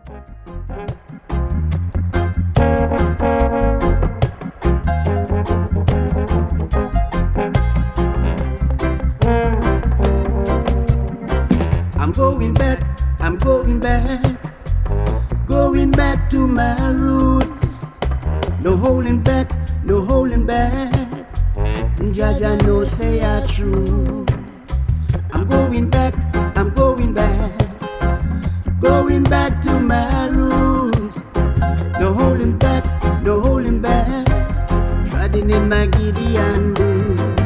I'm going back to my roots. No holding back, no holding back. Jaja no say I true. I'm going back to my roots. No holding back, no holding back. Treading in my Gideon boots.